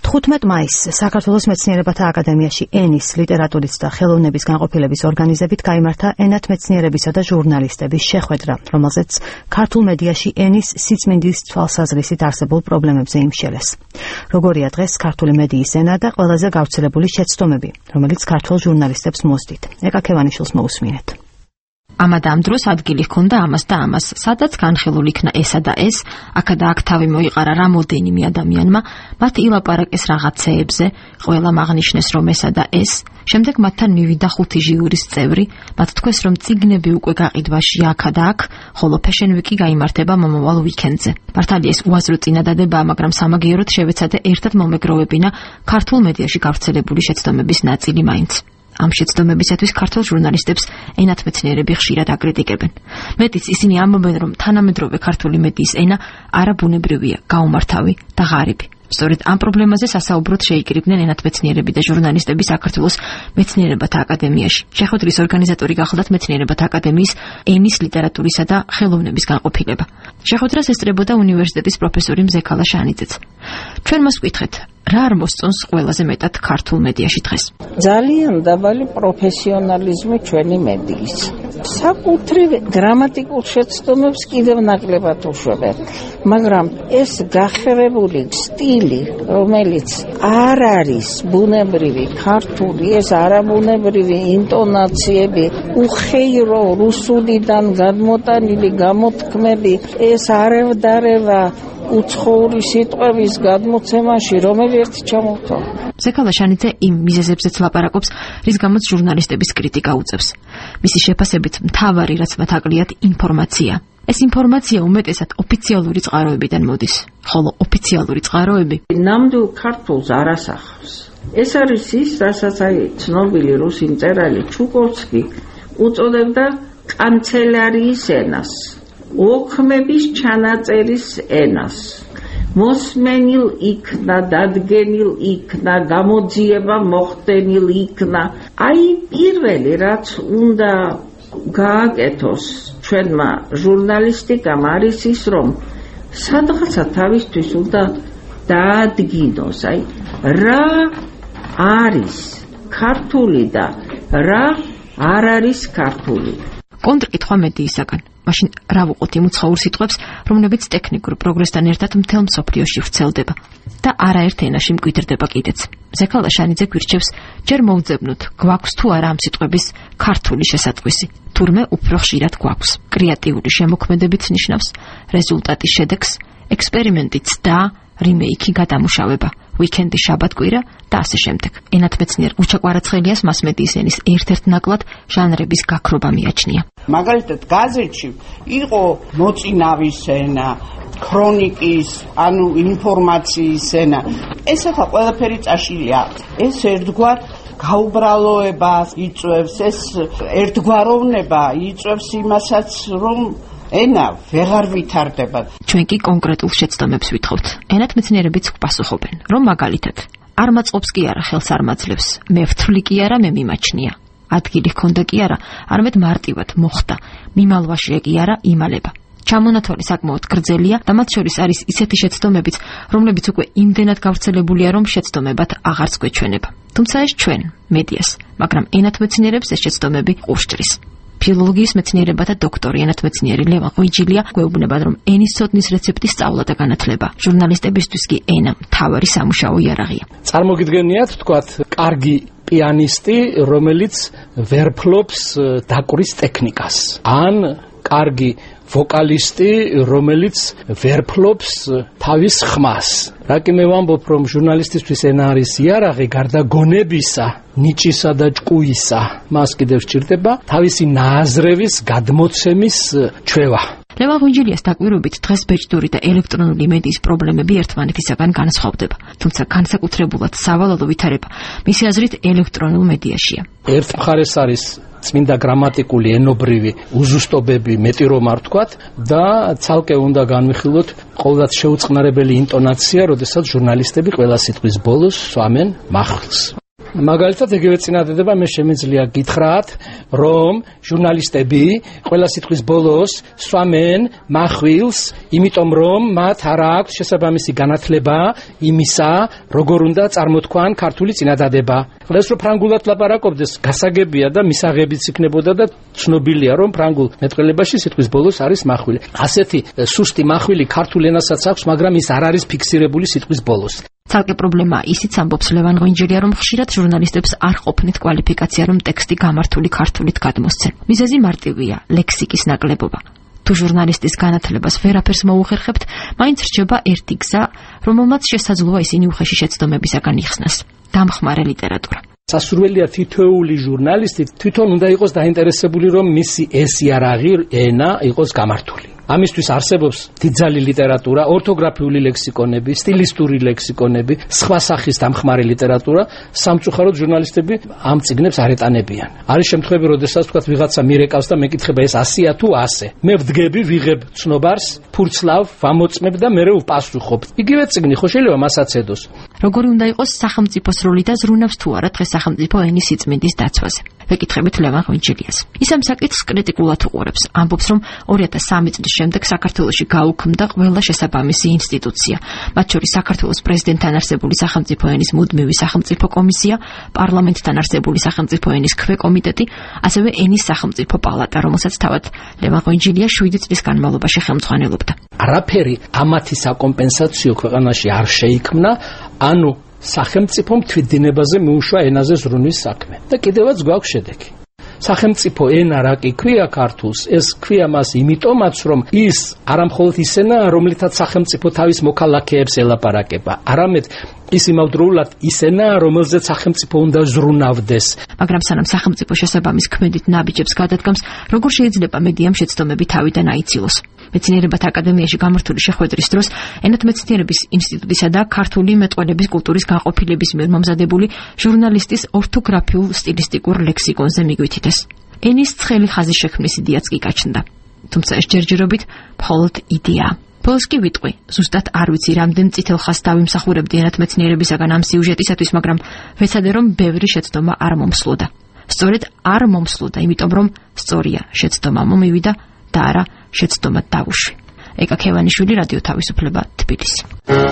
15 მაისს საქართველოს მეცნიერებათა აკადემიაში ენის, ლიტერატურის და ხელოვნების განყოფილების ორგანიზებით გაიმართა ენათმეცნიერებისა და ჟურნალისტების შეხვედრა, რომელზეც ქართულ მედიაში ენის სიწმინდის თვალსაზრისით არსებულ პრობლემებზე იმშელეს. როგორია დღეს ქართული მედიის ენა და ყველაზე გავრცელებული შეცდომები, რომელიც ქართულ ჟურნალისტებს მოსდით. ეკა ქევანიშვილს მოусმინეთ. ამად ამ დროს ადგილი ჰქონდა ამას და ამას, სადაც განხილულ იქნა ესა და ეს, აქა და აქ თავი მოიყარა რამოდენიმე ადამიანმა, მათ ილაპარაკეს რაღაცეებზე, ყველამ აღნიშნეს რომ ესა და ეს, შემდეგ მათთან მივიდა 5 ჟიურის წევრი, მათ თქვეს რომ წიგნები უკვე გაყიდვაშია აქა და აქ, ხოლო Fashion Week-ი გაიმართება მომავალ ვიკენდზე. მართალია ეს უაზრო წინადადებაა, მაგრამ სამაგიეროდ შევეცადე ერთად მომეგროვებინა ქართულ მედიაში გავრცელებული შეცდომების ნაწილი მაინც. ამ შეცდომებისათვის ქართულ ჟურნალისტებს ენათმეცნიერები ხშირად აკრიტიკებენ. მეტიც ისინი ამბობენ, რომ თანამედროვე ქართული მედიის ენა არაბუნებრივია, გაუმართავი და ღარიბი. სწორედ ამ პრობლემაზე სასაუბროდ შეიკრიბნენ ენათმეცნიერები და ჟურნალისტები საქართველოს მეცნიერებათა აკადემიაში. შეხვედრის ორგანიზატორი გახლდათ მეცნიერებათა აკადემიის ენის, ლიტერატურისა და ხელოვნების განყოფილება. შეხვედრას ესწრებოდა უნივერსიტეტის პროფესორი მზექალა შანიძეც. ჩვენ მას ვკითხეთ, რა არ მოსწონს ყველაზე მეტად ქართულ მედიაში დღეს? ძალიან დაბალი პროფესიონალიზმი ჩვენი მედიის. საკუთრივ გრამატიკულ შეცდომებს კიდევ ნაკლებად უშვებენ, მაგრამ ეს გახრებული სტილი, რომელიც არ არის ბუნებრივი ქართული, ეს არაბუნებრივი ინტონაციები, უხეირო რუსულიდან გადმოტანილი გამოთქმები, ეს არევდარევა უცხოური სიტყვების გადმოცემაში, რომელი ერთი ჩამოვთვალ. მზექალა შანიძე იმ მიზეზებზეც ლაპარაკობს, რის გამოც ჟურნალისტების კრიტიკა უწევს. მისი შეფასებით მთავარი, რაც მათ აკლიათ, ინფორმაცია. ეს ინფორმაცია უმეტესად ოფიციალური წყაროებიდან მოდის, ხოლო ოფიციალური წყაროები ნამდვილ ქართულს არ ასახავს. ეს არის ის, რასაც ცნობილი რუსი მწერალი ჩუკოვსკი უწოდებდა კანცელარიის ენას, ოქმების ჩანაწერის ენას. მოსმენილ იქნა, დადგენილ იქნა, გამოძიება მოხდენილ იქნა. აი პირველი, რაც უნდა გააკეთოს ჩვენმა ჟურნალისტიკამ არის ის, რომ სადღაცა თავისთვის უნდა დაადგინოს, აი რა არის ქართული და რა არ არის ქართული. კონტრკითხვა მედიისაგან. მაშინ რა ვუყოთ იმ უცხოურ სიტყვებს, რომლებიც ტექნიკურ პროგრესთან ერთად მთელ მსოფლიოში ვრცელდება და არაერთ ენაში მკვიდრდება კიდეც. მზექალა შანიძე გვირჩევს, ჯერ მოვძებნოთ, გვაქვს თუ არა ამ სიტყვების ქართული შესატყვისი. თურმე უფრო ხშირად გვაქვს. კრეატიული შემოქმედებით ნიშნავს რეზულტატის შედეგს, ექსპერიმენტიც და რიმეიკი გადამუშავება, ვიკენდი შაბათ-კვირა და ასე შემდეგ. ენათმეცნიერ უჩა კვარაცხელიას მასმედიის ენის ერთ-ერთ ნაკლად ჟანრების გაქრობა მიაჩნია. მაგალითად, გაზეთში იყო მოწინავის ენა, ქრონიკის, ანუ ინფორმაციის ენა. ეს ახლა ყველაფერი წაშლილია. ეს ერთგვარ გაუბრალოებას იწვევს, ეს ერთგვაროვნება იწვევს იმასაც, რომ ენა ვეღარ ვითარდება. ჩვენ კი კონკრეტულ შეცდომებს ვითხოვთ. ენათმეცნიერებიც გვპასუხობენ, რომ მაგალითად, არ მაწყობს კი არა, ხელს არ მაძლევს, მე ვთვლი კი არა, მე მიმაჩნია. ადგილი ჰქონდა კი არა, არამედ მარტივად მოხდა, მიმალვაშია კი არა, იმალება. ჩამონათვალი საკმაოდ გრძელია და მათ შორის არის ისეთი შეცდომებიც, რომლებიც უკვე იმდენად გავრცელებულია, რომ შეცდომებად აღარც გვეჩვენება. თუმცა ეს ჩვენ, მედიას, მაგრამ ენათმეცნიერებს ეს შეცდომები ყურშჭრის. ფილოლოგიის მეცნიერებათა დოქტორი ენათმეცნიერი ლევან ღვიჯილია გვეუბნებათ, რომ ენის ცოდნის რეცეპტის სწავლა და განათლება ჟურნალისტებისთვის კი ენა მთავარი სამუშაო იარაღია. წარმოგიდგენიათ, თქვათ, კარგი პიანისტი, რომელიც ვერ ფლობს დაკვრის ტექნიკას, ან კარგი ვოკალისტი, რომელიც ვერ ფლობს თავის ხმას. რა კი მე ვამბობ, რომ ჟურნალისტისთვის ენა არის იარაღი, გარდა გონებისა, ნიჭისა და ჭკუისა, მას კიდევ სჭირდება თავისი ნააზრევის გადმოცემის ჩვევა. ლევან ღვიჯილიას დაკვირვებით დღეს ბეჭდური და ელექტრონული მედიის პრობლემები ერთმანეთისაგან განსხვავდება, თუმცა განსაკუთრებულად სავალალო ვითარება მისი აზრით ელექტრონულ მედიაშია. ერთ მხარეს არის წმინდა გრამატიკული ენობრივი უზუსტობები, მეტი რომ არ ვთქვათ, და ცალკე უნდა განვიხილოთ ყოველდღიურად შეუწყნარებელი ინტონაცია, როდესაც ჟურნალისტები ყველა სიტყვის ბოლოს სვამენ მახვილს. მაგალითად ეგრევე წინადადება მე შემიძლია გითხრათ, რომ ჟურნალისტები ყველა სიტყვის ბოლოს სვამენ მახვილს, იმიტომ რომ მათ არ აქვს შესაბამისი განათლება იმისა, როგორ უნდა წარმოთქვან ქართული წინადადება. ეს რომ ფრანგულად ლაპარაკობდეს, გასაგებია და მისაღებიც იქნებოდა და ცნობილია, რომ ფრანგულ მეტყველებაში სიტყვის ბოლოს არის მახვილი. ასეთი სუსტი მახვილი ქართულ ენასაც აქვს, მაგრამ ის არ არის ფიქსირებული სიტყვის ბოლოს. ცალკე პრობლემაა ისიც ამბობს ლევან ღვინჯელია, რომ ხშირად ჟურნალისტებს არ ყოფნით კვალიფიკაცია, რომ ტექსტი გამართული ქართულით გადმოსცენ. მიზეზი მარტივია, ლექსიკის ნაკლებობა. თუ ჟურნალისტის განათლებას ვერაფერს მოუხერხებთ, მაინც რჩება ერთი გზა, რომელმაც შესაძლოა ისინი უხეში შეცდომებისაგან იხსნას. დამხმარე ლიტერატურა. სასურველია თითოეული ჟურნალისტი თვითონ უნდა იყოს დაინტერესებული, რომ მისი ეს იარაღი ენა იყოს გამართული. ამისთვის არსებობს დიდძალი ლიტერატურა, ორთოგრაფიული ლექსიკონები, სტილისტური ლექსიკონები, სხვა სახის დამხმარე ლიტერატურა. სამწუხაროდ ჟურნალისტები ამ წიგნებს არ ეტანებიან. არის შემთხვევები, როდესაც თქვათ ვიღაცა მირეკავს და მეკითხება ეს 100-ია თუ 100. მე ვდგები, ვიღებ ცნობარს, ფურცლავ, ვამოწმებ და მერე ვპასუხობ. იგივე წიგნი ხო შეიძლება მასაც ედოს. როგორი უნდა იყოს სახელმწიფოს როლი და ზრუნავს თუ არა დღეს სახელმწიფო ენის სიწმინდის დაცვაზე? ვეკითხებით ლევან ღვინჯელიას. ის ამ საკითხს კრიტიკულად უყურებს. ამბობს, რომ 2003 წლის შემდეგ საქართველოში გაუქმდა ყველა შესაბამისი ინსტიტუცია, მათ შორის საქართველოს პრეზიდენტთან არსებული სახელმწიფო ენის მუდმივი სახელმწიფო კომისია, პარლამენტთან არსებული სახელმწიფო ენის ქვეკომიტეტი, ასევე ენის სახელმწიფო პალატა, რომელსაც თავად ლევან ღვინჯელია 7 წლის განმავლობაში ხელმძღვანელობდა. არაფერი ამათი საკომპენსაციო ქვეყანაში არ შეიქმნა, ანუ სახელმწიფომ თვითდინებაზე მიუშვა ენაზე ზრუნვის საქმე და კიდევაც გვაქვს შედეგი. სახელმწიფო ენა რა კი ქვია ქართულს, ეს ქვია მას იმიტომაც, რომ ის არამხოლოდ ისენაა, რომლითაც სახელმწიფო თავის მოქალაქეებს ელაპარაკება, არამედ ის იმავდროულად ისენაა, რომელზეც სახელმწიფო უნდა ზრუნავდეს. მაგრამ სანამ სახელმწიფო შესაბამის ქმედით ნაბიჯებს გადადგამს, როგორ შეიძლება მედიამ შეცდომები თავიდან აიცილოს? მეცნიერებათა აკადემიაში გამართული შეხვედრის დროს ენათმეცნიერების ინსტიტუტისა და ქართული მეტყველების კულტურის განყოფილების მიერ მომზადებული ჟურნალისტის ორთოგრაფიულ სტილისტიკურ ლექსიკონზე მიგვითითეს. ენის ცხელი ხაზის შექმნის იდეაც კი გაჩნდა. თუმცა ეს ჯერჯერობით მხოლოდ იდეაა. ბოლოს კი ვიტყვი, ზუსტად არ ვიცი რამდენ წითელ ხაზს დავიმსახურებდი ენათმეცნიერებისაგან ამ სიუჟეტისათვის, მაგრამ ვეცადე რომ ბევრი შეცდომა არ მომსლოდა. სწორედ არ მომსლოდა, იმიტომ რომ სწორია შეცდომა მომივიდა და არა შეცდომა დავუშვი. ეკა ქევანიშვილი, რადიო თავისუფლება, თბილისი.